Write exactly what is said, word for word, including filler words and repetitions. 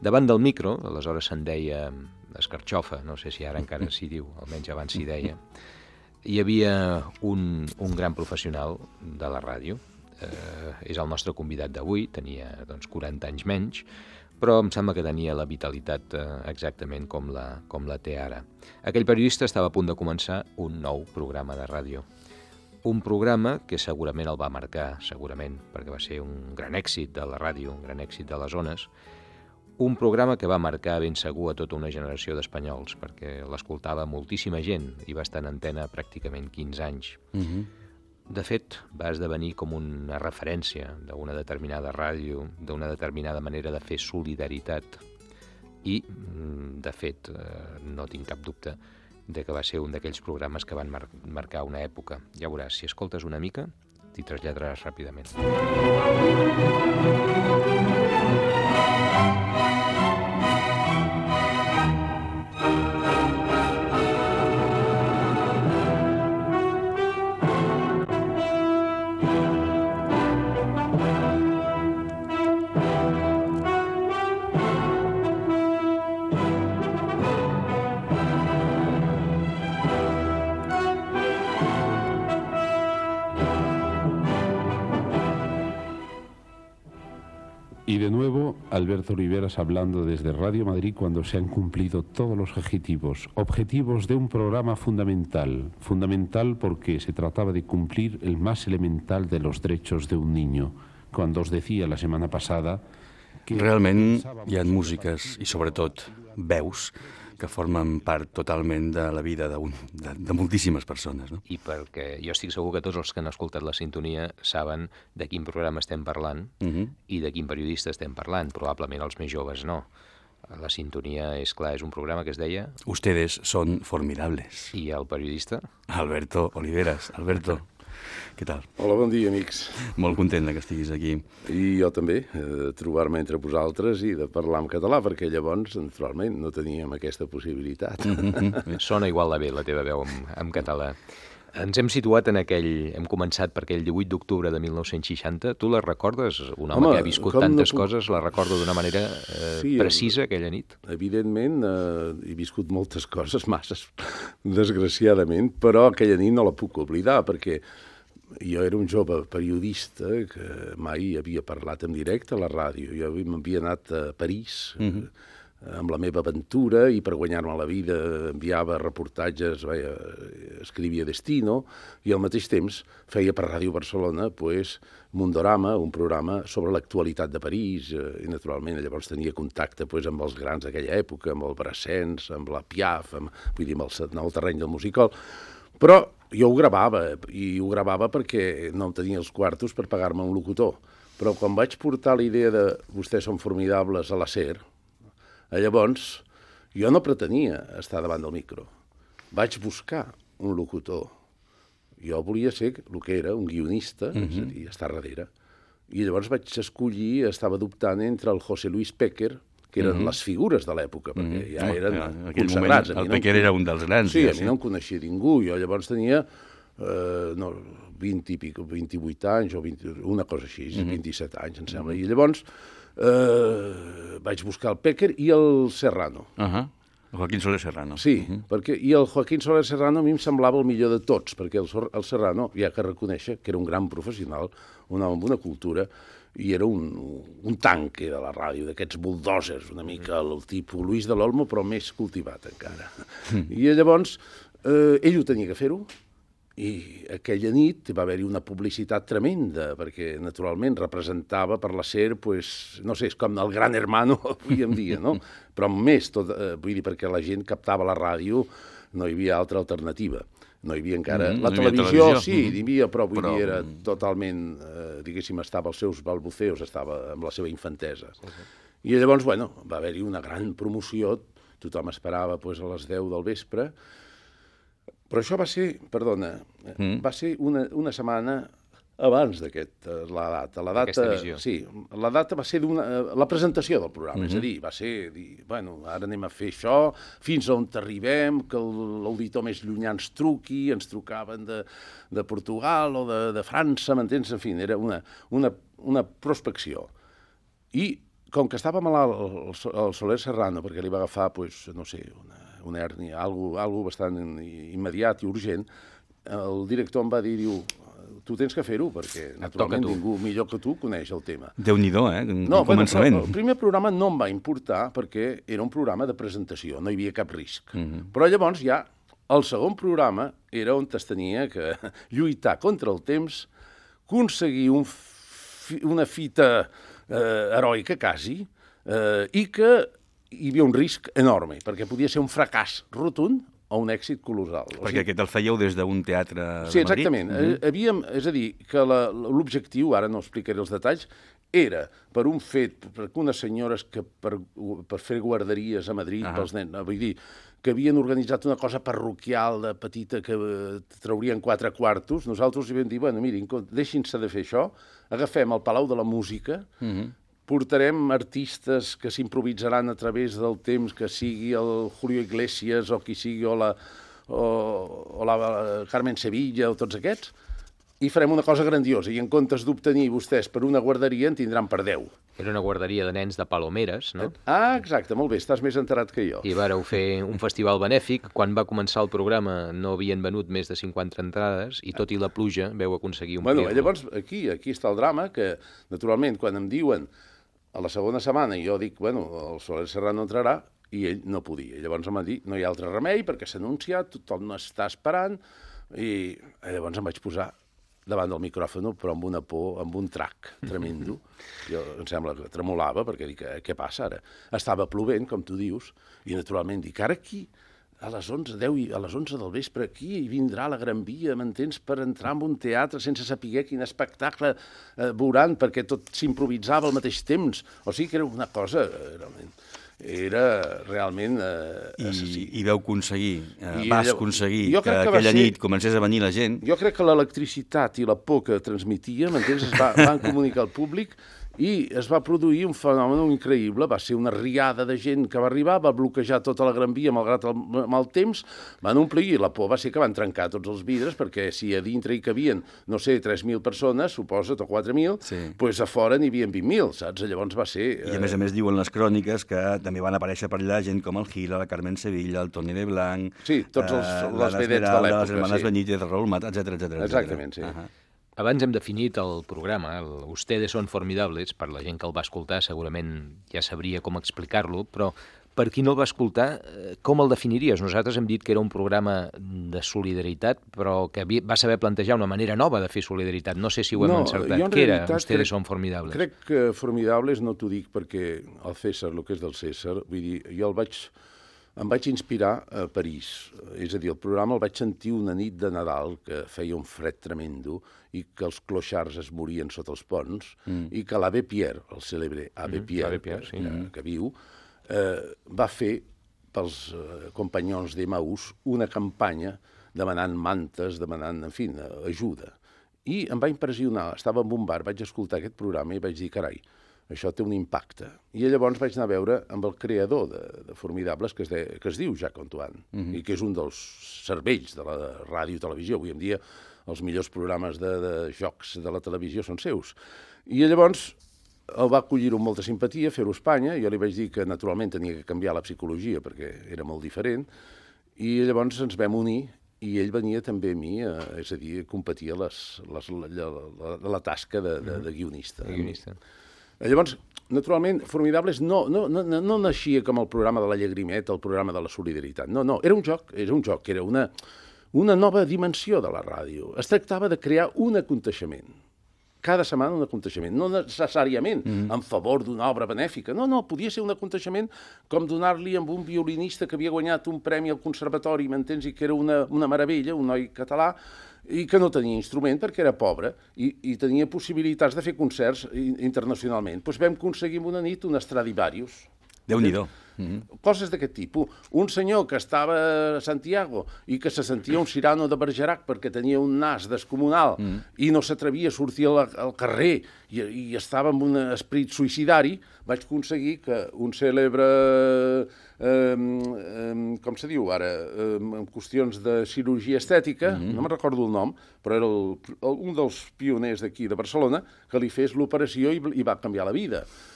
Davant del micro, aleshores se'n deia escarxofa, no sé si ara encara s'hi diu, almenys abans s'hi deia, hi havia un, un gran professional de la ràdio. Eh, és el nostre convidat d'avui, tenia doncs, quaranta anys menys, però em sembla que tenia la vitalitat eh, exactament com la, com la té ara. Aquell periodista estava a punt de començar un nou programa de ràdio. Un programa que segurament el va marcar, segurament, perquè va ser un gran èxit de la ràdio, un gran èxit de les ones. Un programa que va marcar ben segur a tota una generació d'espanyols, perquè l'escoltava moltíssima gent i va estar en antena pràcticament quinze anys. Mhm. De fet, va esdevenir com una referència d'una determinada ràdio, d'una determinada manera de fer solidaritat. I, de fet, no tinc cap dubte de que va ser un d'aquells programes que van mar marcar una època. Ja veuràs, si escoltes una mica, t'hi traslladaràs ràpidament. Y de nuevo, Alberto Oliveras hablando desde Radio Madrid cuando se han cumplido todos los objetivos. Objetivos de un programa fundamental. Fundamental porque se trataba de cumplir el más elemental de los derechos de un niño. Cuando os decía la setmana passada que... Realment hi ha músiques i sobretot veus que formen part totalment de la vida de, un, de, de moltíssimes persones, no? I perquè jo estic segur que tots els que han escoltat la sintonia saben de quin programa estem parlant uh -huh. i de quin periodista estem parlant. Probablement els més joves no. La sintonia, és clar, és un programa que es deia... Ustedes son formidables. I el periodista? Alberto Oliveras. Alberto, què tal? Hola, bon dia, amics. Molt content que estiguis aquí. I jo també, de trobar-me entre vosaltres i de parlar en català, perquè llavors, naturalment, no teníem aquesta possibilitat. Mm-hmm. Sona igual de bé la teva veu en, en català. Ens hem situat en aquell... Hem començat per aquell divuit d'octubre de mil nou-cents seixanta. Tu la recordes? Un home, home que ha viscut tantes no puc... coses, la recordo d'una manera eh, sí, precisa aquella nit? Evidentment, eh, he viscut moltes coses, masses, desgraciadament, però aquella nit no la puc oblidar, perquè jo era un jove periodista que mai havia parlat en directe a la ràdio. Jo m'havia anat a París mm-hmm. amb la meva aventura i per guanyar-me la vida enviava reportatges, veia, escrivia Destino i al mateix temps feia per Ràdio Barcelona pues, Mundorama, un programa sobre l'actualitat de París i naturalment llavors tenia contacte pues, amb els grans d'aquella època, amb el Brassens, amb la Piaf, amb, vull dir, amb el, amb el terreny del musical. Però jo ho gravava, i ho gravava perquè no tenia els quartos per pagar-me un locutor. Però quan vaig portar la idea de vostès són formidables a la SER, llavors jo no pretenia estar davant del micro. Vaig buscar un locutor. Jo volia ser el que era, un guionista, mm-hmm. és a dir, estar darrere. I llavors vaig escollir, estava dubtant entre el José Luis Péquer, que eren mm-hmm. les figures de l'època, perquè mm-hmm. ja eren ja, consagrats. Moment, el no Péquer era un dels grans. Sí, ja, a mi sí. no em coneixia ningú. Jo llavors tenia eh, no, vint i pico, vint-i-vuit anys, o vint, una cosa així, mm-hmm. vint-i-set anys, em sembla. Mm-hmm. I llavors eh, vaig buscar el Péquer i el Serrano. Uh -huh. El Joaquín Soler Serrano. Sí, uh-huh. perquè, i el Joaquín Soler Serrano a mi em semblava el millor de tots, perquè el, el Serrano, ja que reconèixer que era un gran professional, un home amb una cultura, i era un, un tanque de la ràdio, d'aquests bulldozers, una mica el tipus Luis de l'Olmo, però més cultivat encara. Mm. I llavors, eh, ell ho tenia que fer-ho, i aquella nit va haver-hi una publicitat tremenda, perquè naturalment representava per la SER, pues, no sé, és com el gran hermano avui en dia, no? Però més, tot, eh, vull dir, perquè la gent captava la ràdio, no hi havia altra alternativa. No hi havia encara... Mm, la no televisió, televisió, sí, mm. hi havia, però vull però... dir, era totalment, eh, diguéssim, estava als seus balbuceos, estava amb la seva infantesa. Sí, sí. I llavors, bueno, va haver-hi una gran promoció, tothom esperava pues, a les deu del vespre, però això va ser, perdona, mm. va ser una, una setmana abans d'aquest, la data. La data, sí, la data va ser d'una, la presentació del programa, mm-hmm. és a dir, va ser dir, bueno, ara anem a fer això, fins on arribem, que l'auditor més llunyà ens truqui, ens trucaven de, de Portugal o de, de França, m'entens? En fi, era una, una, una prospecció. I com que estava malalt el, el Soler Serrano, perquè li va agafar, pues, no sé, una, una hèrnia, algo, algo bastant immediat i urgent, el director em va dir, diu, tu tens que fer-ho, perquè naturalment ningú millor que tu coneix el tema. Déu-n'hi-do, eh? No, bueno, el primer programa no em va importar perquè era un programa de presentació, no hi havia cap risc. Mm-hmm. Però llavors ja el segon programa era on es tenia que lluitar contra el temps, aconseguir un fi, una fita eh, heroica, quasi, eh, i que hi havia un risc enorme, perquè podia ser un fracàs rotund o un èxit colossal. Perquè o sigui, aquest el fèieu des d'un teatre de Madrid? Sí, exactament. Mm-hmm. Havíem, és a dir, que l'objectiu, ara no explicaré els detalls, era per un fet, perquè unes senyores que per, per fer guarderies a Madrid, ah. pels nens, vull dir, que havien organitzat una cosa parroquial de petita que traurien quatre quartos, nosaltres hi vam dir, bueno, mirin, deixin-se de fer això, agafem el Palau de la Música, mm-hmm. portarem artistes que s'improvisaran a través del temps, que sigui el Julio Iglesias o qui sigui, o la, o, o la Carmen Sevilla o tots aquests, i farem una cosa grandiosa, i en comptes d'obtenir vostès per una guarderia en tindran per deu. Era una guarderia de nens de Palomeres, no? Ah, exacte, molt bé, estàs més enterat que jo. I vàreu fer un festival benèfic. Quan va començar el programa no havien venut més de cinquanta entrades i tot i la pluja veu aconseguir omplir-lo. Bueno, llavors aquí, aquí està el drama, que naturalment quan em diuen a la segona setmana i jo dic, bueno, el Soler Serrano entrarà, i ell no podia. Llavors em va dir, no hi ha altre remei perquè s'ha anunciat, tothom no està esperant, i llavors em vaig posar davant del micròfon, però amb una por, amb un trac tremendo. Jo, em sembla que tremolava, perquè dic, què passa ara? Estava plovent, com tu dius, i naturalment dic, ara aquí, a les onze, deu, a les onze del vespre, aquí hi vindrà la Gran Via, m'entens, per entrar en un teatre sense saber quin espectacle eh, veuran, perquè tot s'improvisava al mateix temps. O sigui que era una cosa, eh, realment... era realment eh, assassí. I, I veu aconseguir, eh, vas llò... aconseguir que, que aquella ser... nit comencés a venir la gent. Jo crec que l'electricitat i la por que transmetia, m'entens, es va, van comunicar al públic i es va produir un fenomen increïble. Va ser una riada de gent que va arribar, va bloquejar tota la Gran Via malgrat el mal temps, van omplir, i la por va ser que van trencar tots els vidres, perquè si a dintre hi cabien, no sé, tres mil persones, suposa't, o quatre mil, sí. Pues a fora n'hi havia vint mil, saps? Llavors va ser... I a més a més diuen les cròniques que també van aparèixer per allà gent com el Gila, la Carmen Sevilla, el Toni de Blanc... Sí, tots els, eh, les vedets de l'època. Les hermanes sí. Benítez, Raúl Mat, etcètera, etcètera. Exactament, sí. Uh -huh. Abans hem definit el programa, el Ustedes son formidables, per la gent que el va escoltar segurament ja sabria com explicar-lo, però per qui no el va escoltar, com el definiries? Nosaltres hem dit que era un programa de solidaritat, però que va saber plantejar una manera nova de fer solidaritat. No sé si ho hem no, encertat. Què era Ustedes son formidables? Crec que formidables no t'ho dic perquè el César, el que és del César, vull dir, jo el vaig... Em vaig inspirar a París, és a dir, el programa el vaig sentir una nit de Nadal que feia un fred tremendo i que els clochards es morien sota els ponts mm. i que l'Abbé Pierre, el cèlebre Abbé mm, Pierre, Pierre sí. que, que viu, eh, va fer pels eh, companyons d'Emaús una campanya demanant mantes, demanant, en fi, ajuda. I em va impressionar, estava en un bar, vaig escoltar aquest programa i vaig dir, carai, això té un impacte. I llavors vaig anar a veure amb el creador de, de Formidables, que es, de, que es diu Jacques Antoine, mm-hmm. i que és un dels cervells de la ràdio i televisió. Avui en dia els millors programes de, de jocs de la televisió són seus. I llavors el va acollir amb molta simpatia, fer-ho a Espanya, i jo li vaig dir que naturalment tenia que canviar la psicologia perquè era molt diferent, i llavors ens vam unir, i ell venia també a mi, eh, és a dir, competia les, les, la, la, la, la tasca de, de, de guionista. De guionista. Llavors, naturalment, Formidables no, no, no, no naixia com el programa de la llagrimeta, el programa de la solidaritat. No, no, era un joc, era un joc, era una, una nova dimensió de la ràdio. Es tractava de crear un aconteixement. Cada setmana un aconteixement, no necessàriament mm-hmm. en favor d'una obra benèfica. No, no, podia ser un aconteixement com donar-li amb un violinista que havia guanyat un premi al conservatori, m'entens, i que era una, una meravella, un noi català, i que no tenia instrument perquè era pobre i, i tenia possibilitats de fer concerts internacionalment. Doncs vam aconseguir en una nit un Stradivarius. Déu-n'hi-do. Mm-hmm. Coses d'aquest tipus. Un senyor que estava a Santiago i que se sentia un Cyrano de Bergerac perquè tenia un nas descomunal mm. i no s'atrevia a sortir al, al carrer i, i estava amb un esperit suïcidari, vaig aconseguir que un cèlebre, eh, eh, com se diu ara, eh, en qüestions de cirurgia estètica, mm-hmm. no me'n recordo el nom, però era el, el, un dels pioners d'aquí de Barcelona, que li fes l'operació i, i va canviar la vida.